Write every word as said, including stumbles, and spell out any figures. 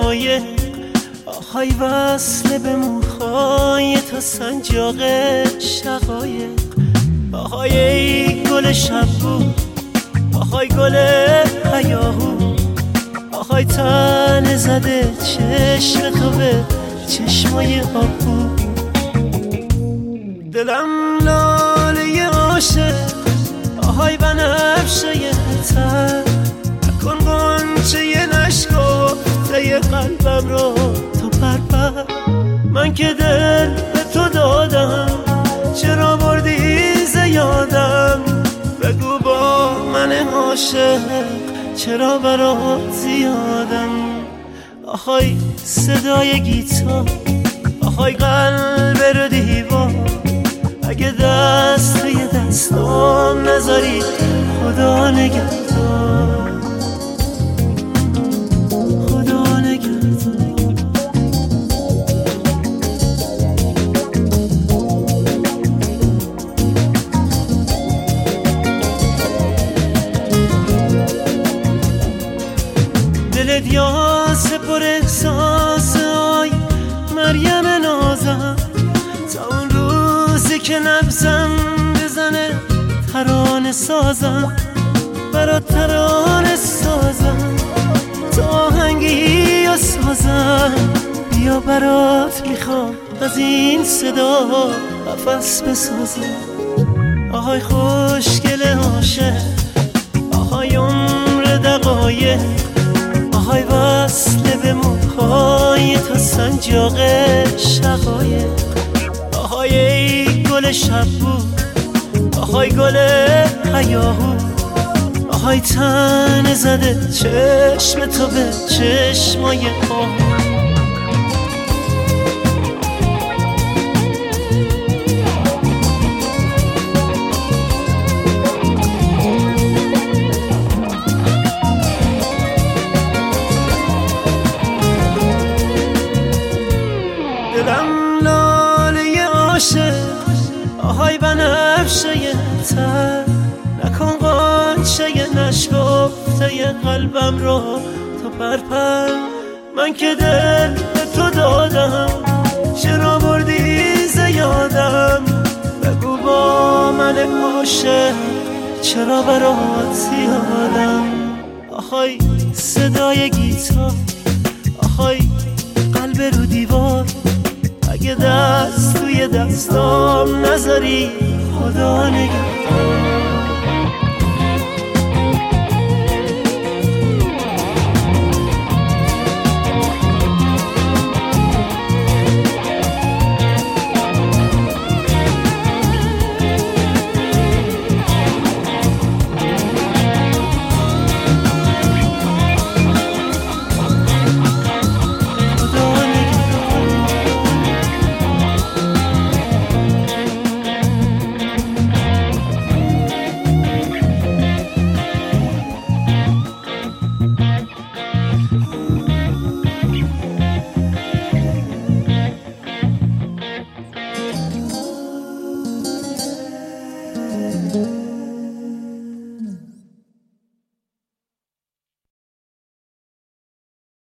دقایق، آهای وصله به موهای تا سنجاق شقایق. آهای ای گل شبو، آهای گل هیاهو، آهای تن زده چشم تو به چشمای آبو. دلم لاله عاشق، آهای بنفشه تر، نکن غنچه نشکفته قلبم رو تو پرپر. من که دل به تو دادم، چرا بردی زیادم؟ بگو با من عاشق چرا برات زیادم؟ آهای صدای گیتار، آهای قلب رو دیوار، اگه دست توی دستام نذاری خدا نگهدار، خدا نگهدار. دلت یاسه پر احساس، آی مریم نازم، تا اون روزی که نبزم بزنه ترانه سازم، برات ترانه سازم، تا آهنگی یا سازم. بیا برات میخوام از این صدا نفس بسازم. آهای خوشگل عاشق، آهای عمر دقایق، آهای وصله به موهای تا سنجاق شقایق. آهای ای گل شبو، آهای گل هیاهو، آهای تن زده چشم تو به چشمای آهو. دلم لاله عاشق، آهای بنفشه تر، نکن غنچه نشکفته قلبم رو تو پرپر. من که دل به تو دادم، چرا بردی زیادم؟ بگو با من عاشق چرا برات زیادم؟ آهای صدای گیتار، آهای قلب رو دیوار، اگه دست توی دستام نذاری خدا نگهدار. thank you